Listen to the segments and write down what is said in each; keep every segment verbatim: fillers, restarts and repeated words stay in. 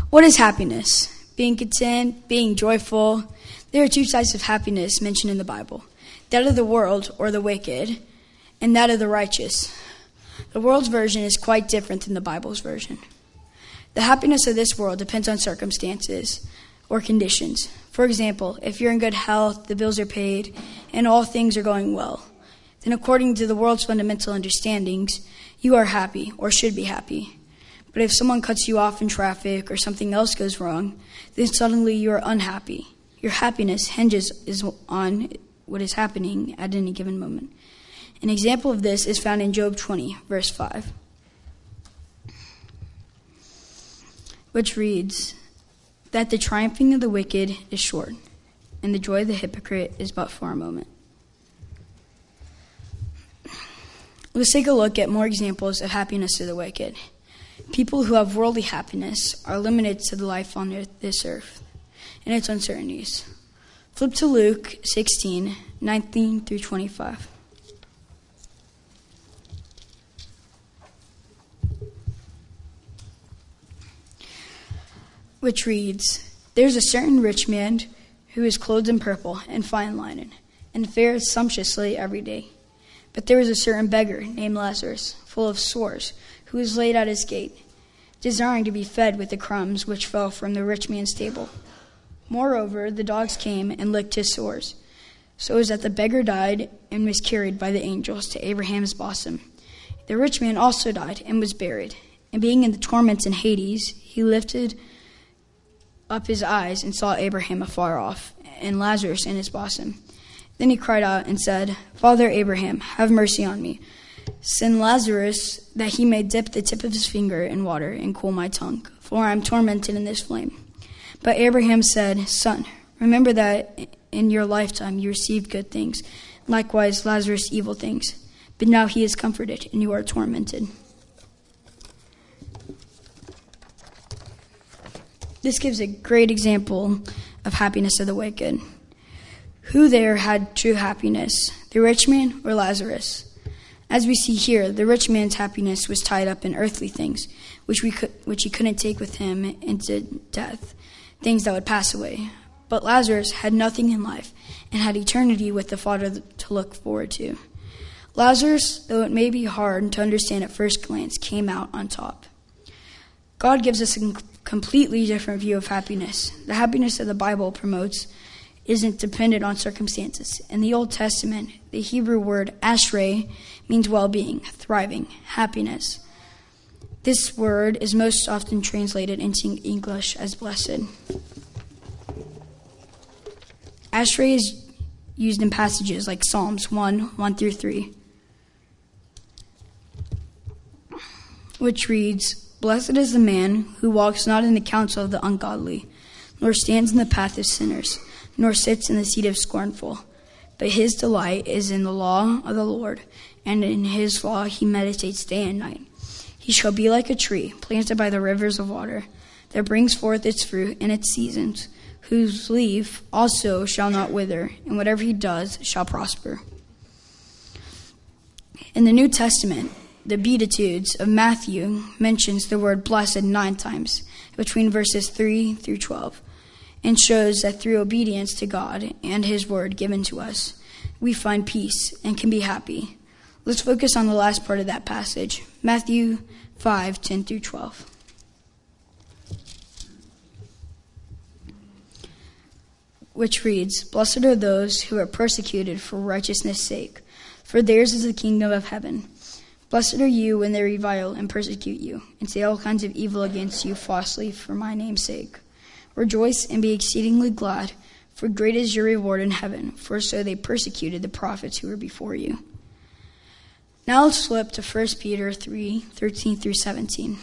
What is happiness? Being content, being joyful. There are two types of happiness mentioned in the Bible: that of the world, or the wicked, and that of the righteous. The world's version is quite different than the Bible's version. The happiness of this world depends on circumstances or conditions. For example, if you're in good health, the bills are paid, and all things are going well, then according to the world's fundamental understandings, you are happy or should be happy. But if someone cuts you off in traffic or something else goes wrong, then suddenly you are unhappy. Your happiness hinges is on what is happening at any given moment. An example of this is found in Job twenty, verse five, which reads, that the triumphing of the wicked is short, and the joy of the hypocrite is but for a moment. Let's take a look at more examples of happiness of the wicked. People who have worldly happiness are limited to the life on this earth and its uncertainties. Flip to Luke sixteen, nineteen through twenty-five. Which reads, there's a certain rich man who is clothed in purple and fine linen, and fares sumptuously every day. But there was a certain beggar named Lazarus, full of sores, who was laid at his gate, desiring to be fed with the crumbs which fell from the rich man's table. Moreover, the dogs came and licked his sores. So it was that the beggar died and was carried by the angels to Abraham's bosom. The rich man also died and was buried. And being in the torments in Hades, he lifted up his eyes and saw Abraham afar off, and Lazarus in his bosom. Then he cried out and said, Father Abraham, have mercy on me. Send Lazarus that he may dip the tip of his finger in water and cool my tongue, for I am tormented in this flame. But Abraham said, Son, remember that in your lifetime you received good things, likewise Lazarus evil things. But now he is comforted, and you are tormented. This gives a great example of happiness of the wicked. Who there had true happiness, the rich man or Lazarus? As we see here, the rich man's happiness was tied up in earthly things, which we could, which he couldn't take with him into death, things that would pass away. But Lazarus had nothing in life and had eternity with the Father to look forward to. Lazarus, though it may be hard to understand at first glance, came out on top. God gives us a completely different view of happiness. The happiness that the Bible promotes isn't dependent on circumstances. In the Old Testament, the Hebrew word ashrei means well-being, thriving, happiness. This word is most often translated into English as blessed. Ashrei is used in passages like Psalms one, one through three, which reads, Blessed is the man who walks not in the counsel of the ungodly, nor stands in the path of sinners, nor sits in the seat of scornful. But his delight is in the law of the Lord, and in his law he meditates day and night. He shall be like a tree planted by the rivers of water, that brings forth its fruit in its seasons, whose leaf also shall not wither, and whatever he does shall prosper. In the New Testament, the Beatitudes of Matthew mentions the word blessed nine times, between verses three through twelve, and shows that through obedience to God and his word given to us, we find peace and can be happy. Let's focus on the last part of that passage, Matthew five, ten through twelve. Which reads, Blessed are those who are persecuted for righteousness' sake, for theirs is the kingdom of heaven. Blessed are you when they revile and persecute you, and say all kinds of evil against you falsely for my name's sake. Rejoice and be exceedingly glad, for great is your reward in heaven, for so they persecuted the prophets who were before you. Now let's flip to First Peter three, thirteen through seventeen.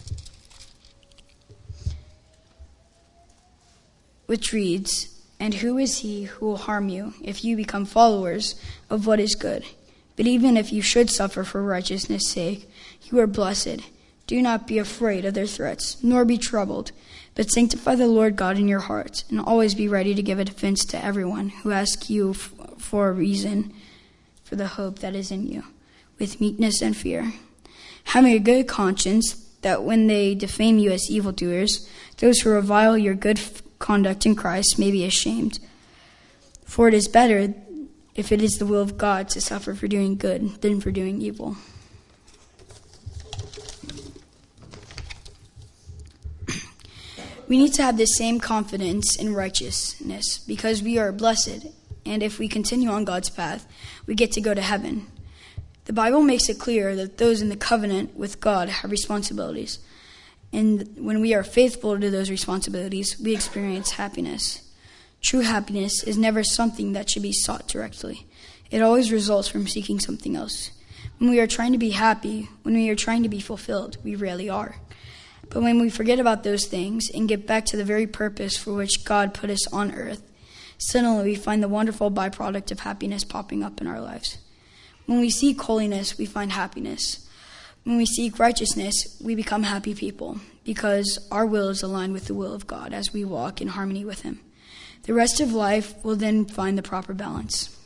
Which reads, And who is he who will harm you if you become followers of what is good? But even if you should suffer for righteousness' sake, you are blessed. Do not be afraid of their threats, nor be troubled, but sanctify the Lord God in your hearts, and always be ready to give a defense to everyone who asks you f- for a reason for the hope that is in you, with meekness and fear, having a good conscience, that when they defame you as evildoers, those who revile your good conduct in Christ may be ashamed. For it is better, if it is the will of God, to suffer for doing good than for doing evil. We need to have the same confidence in righteousness because we are blessed, and if we continue on God's path, we get to go to heaven. The Bible makes it clear that those in the covenant with God have responsibilities, and when we are faithful to those responsibilities, we experience happiness. True happiness is never something that should be sought directly. It always results from seeking something else. When we are trying to be happy, when we are trying to be fulfilled, we rarely are. But when we forget about those things and get back to the very purpose for which God put us on earth, suddenly we find the wonderful byproduct of happiness popping up in our lives. When we seek holiness, we find happiness. When we seek righteousness, we become happy people because our will is aligned with the will of God as we walk in harmony with Him. The rest of life will then find the proper balance.